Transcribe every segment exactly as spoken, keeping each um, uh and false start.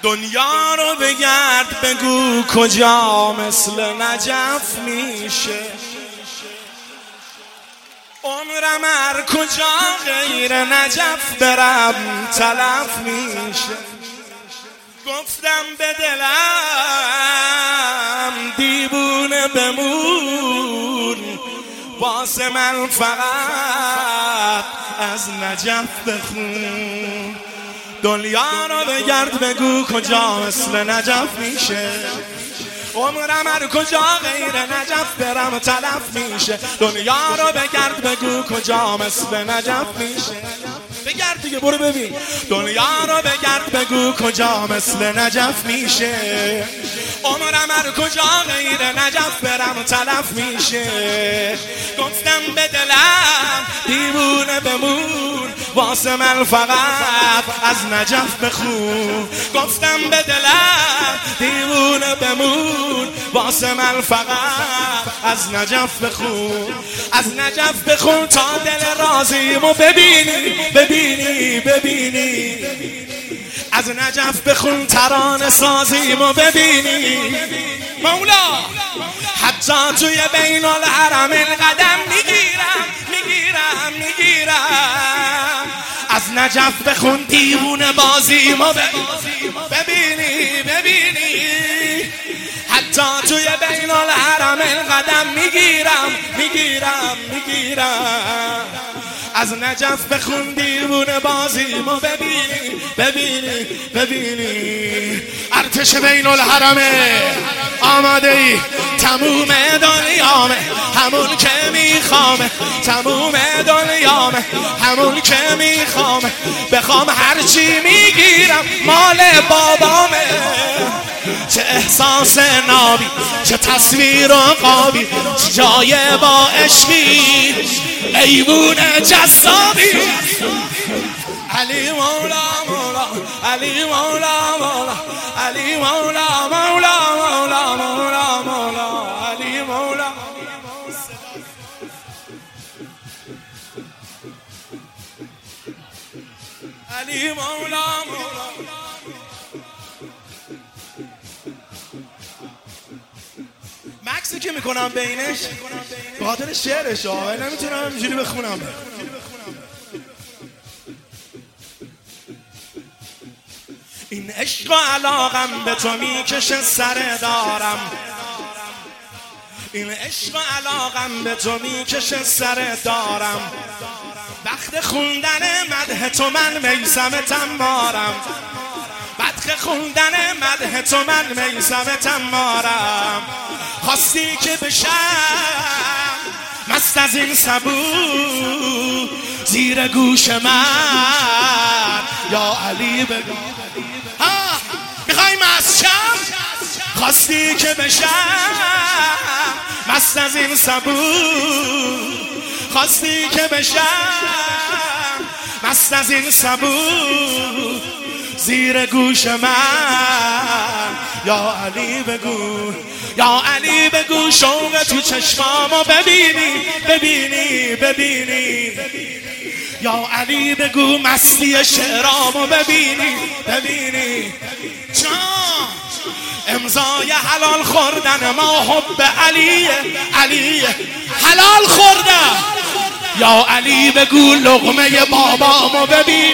دنیا رو بگرد بگو کجا مثل نجف میشه، عمرم هر کجا غیر نجف برم تلف میشه. گفتم به دلم دیوونه بمون، واسه من فقط از نجف بخون. دنیا رو بگرد بگو کجا مثل نجف میشه، عمرم هر کجا غیر نجف برم تلف میشه. دنیا رو بگرد بگو کجا مثل نجف میشه. بگرد دیگه برو ببین. دنیا رو بگرد بگو کجا مثل نجف میشه، عمرم هر کجا غیر نجف برم تلف میشه. گفتم به دلم دیوونه بمون، واسه من فقط از نجف بخون. گفتم به دلم دیوونه بمون، واسه من فقط از نجف بخون. از نجف بخون تا دل راضیمو ببینی ببینی ببینی. از نجف بخون ترانه سازیمو ببینی. مولا حتی توی بین الحرمین قدم میگیرم میگیرم میگیرم. از نجف بخون دیوونه بازیمو ببینی ببینی. حتی توی بین الحرمین قدم میگیرم میگیرم میگیرم. از نجف بخون دیوونه بازیمو ببینی ببینی ببینی. ارتش بین الحرمه آماده ای، تموم دنیامه همون که میخوامه، تموم دنیامه همون که میخوامه. بخوام هرچی میگیرم مال بابامه. چه احساس نابی، چه تصویر و قابی، چه جای با عشقی ایوون جذابی. علی مولا مولا علی مولا مولا علی مولا مولا مولا مولا مولا علی مولا. علی مولا مولا. مکسی که میکنم بینش به خاطر شعرش ها، نمیتونم اینجوری بخونم. این عشق و علاقم به تو میکشه سر دارم، این عشق و علاقم به تو میکشه سر دارم. وقت خوندن مدح تو من میسم تمارم، وقت خوندن مدح تو من میسم تمارم. خواستی که بشم مست از این سبو زیر گوش من، یا علی بگو ها میخوای مست شم. خواستی که بشم مست از این سبو، خواستی که بشم مست از این سبو زیر گوش من، یا علی بگو یا علی بگو. شوق تو چشمامو ببینی ببینی ببینی. یا علی بگو مستی شعرامو ببینی ببینی. جان امضای حلال خوردن ما حب علیه علیه حلال خوردن. یا علی بگو لقمه بابامو ببین.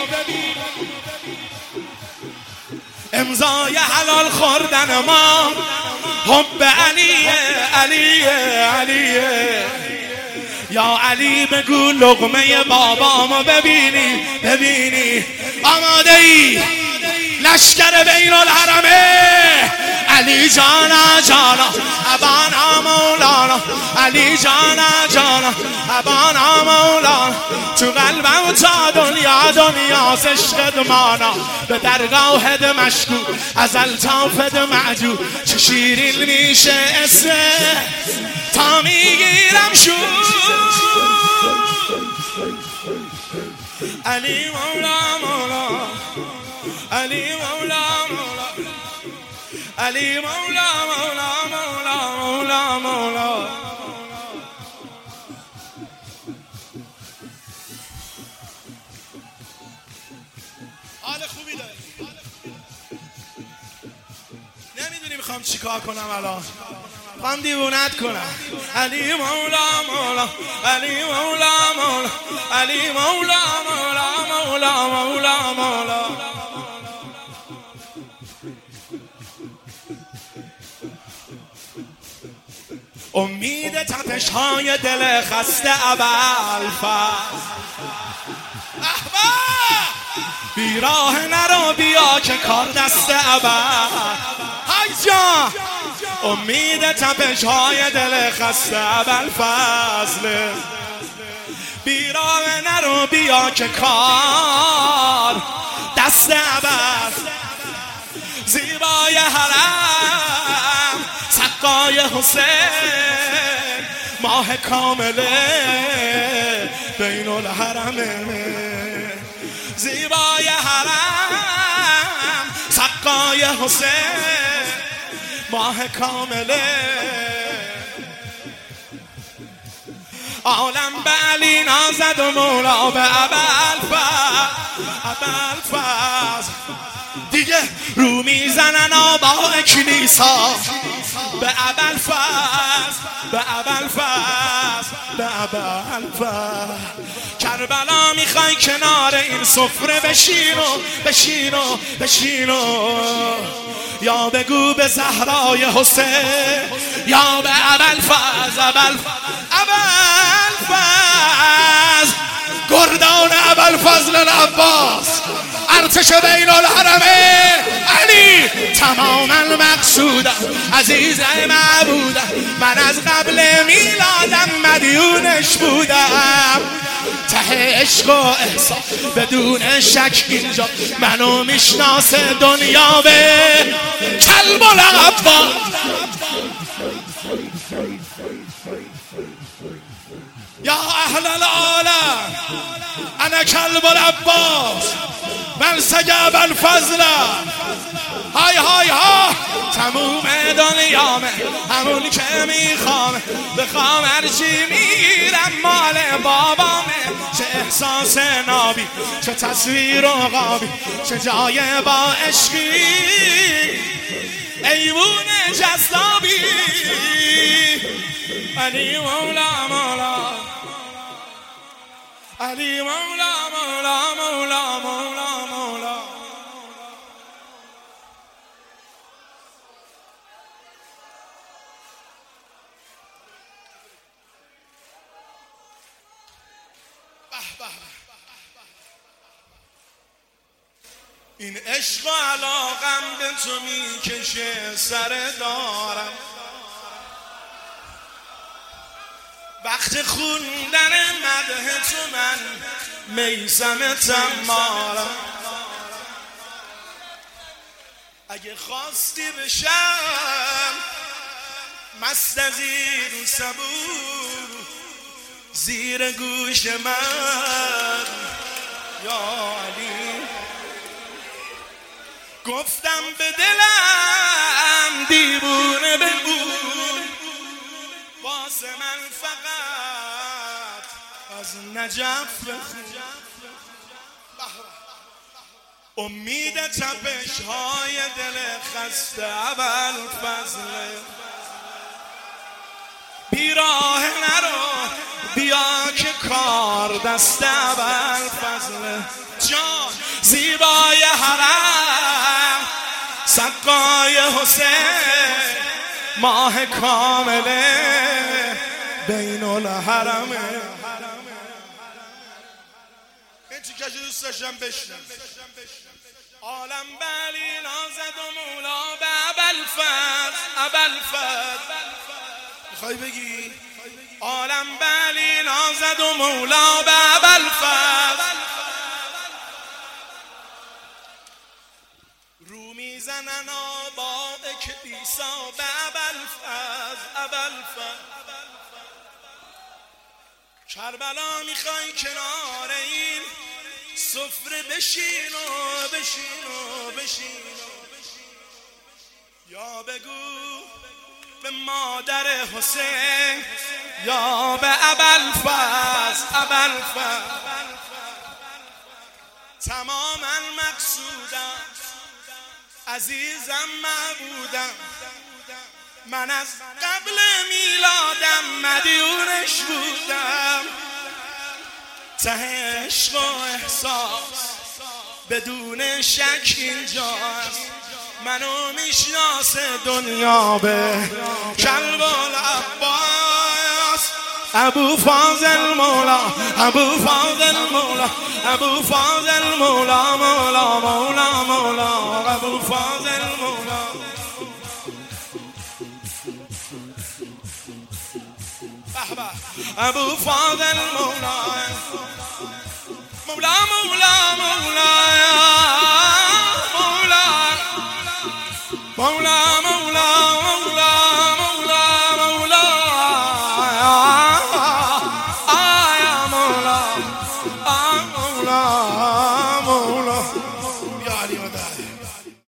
امضای حلال خوردن ما حب علیه علیه علیه. یا علی بگو لقمه بابامو ببینی ببینی. آماده ای لشکر بین الحرمه. علی جانا جانا ابانا مولانا، علی جانا جانا ابانا مولانا. تو قلبم تا دنیا دنیا عشقت مانا. به درگاهت مشکو از الطافت معجو. چه شیرین میشه اسم تا میگیرم شو. علی مولا مولا علی مولا مولا علی مولا مولا مولا مولا مولا. حال خوبی داری. میخوام چیکار کنم الان؟ میخوام دیوونت کنم. علی مولا مولا علی مولا مولا علی مولا مولا مولا مولا مولا. امید تپش های دل خسته ابوالفضل. بیراه نرو بیا که کار دست ابوالفضل. های جان امید تپش های دل خسته ابوالفضل. بیراه نرو بیا که کار دست ابوالفضل. زیبای حرم سقای حسین ماه کامله بین الحرمه. زیبای حرم سقای حسین ماه کامله. عالم به علی نازد و مولا به ابوالفضل. ابوالفضل دیگه رو میزنن آباء کلیسا به ابوالفضل به ابوالفضل به ابوالفضل. کربلا میخوای کنار این سفره بشین و بشین و بشین و یا بگو به زهرای حسین یا به ابوالفضل. ابوالفضل گردان ابوالفضل العباس ارتش بین الحرمه علی تماما مقصودم عزیز معبودم. من از قبل میلادم مدیونش بودم. ته عشق و احسان بدون شک اینجا منو میشناسه دنیا به کلب العباس. یا اهل العالم انا کلب العباس من سگ ابوالفضل. های های ها تموم دنیامه همون که میخوام بخوام هرچی میرم مال بابامه. چه احساس نابی چه تصویر و قابی چه جای با عشقی ایوون جذابی. علی مولا مولا علی مولا مولا مولا مولا مولا. این عشق و علاقم به تو میکشه سر دارم. وقت خوندن مدح تو من میثم تمارم. اگه خواستی بشم مست از این صبور زیر گوش من یا علی گفتم به دلم دیوونه بگو واسه من فقط از نجف بخون. امید تپش های دل خسته ابوالفضل. بیراه نرو بیا که کار دست ابوالفضل. جان زیبای حرم سقای حسین ماه کامله بین الحرمه. این چی که دوست داشتم بشنم. عالم به علی نازد و مولا به ابوالفضل. ابوالفضل میخوای بگی عالم به علی نازد و مولا به ابوالفضل. رو میزنن آباء کلیسا به ابوالفضل. ابوالفضل کربلا میخوای کنار این سفره بشین و بشین و بشین یا بگو به مادر حسین یا به ابوالفضل. ابوالفضل تماما مقصودم عزیزم معبودم، من از قبل میلادم مدیونش بودم. ته عشق و احساس بدون شک اینجاست، منو میشناسه دنیا به کلب العباس. ابو فاضل مولا، ابو فاضل مولا، ابو فاضل مولا، مولا مولا مولا، ابو فاضل مولا. ابو فاضل مولا، مولا مولا مولا مولا مولا مولا مولا مولا مولا آیا مولا مولا مولا. یا علی مدد.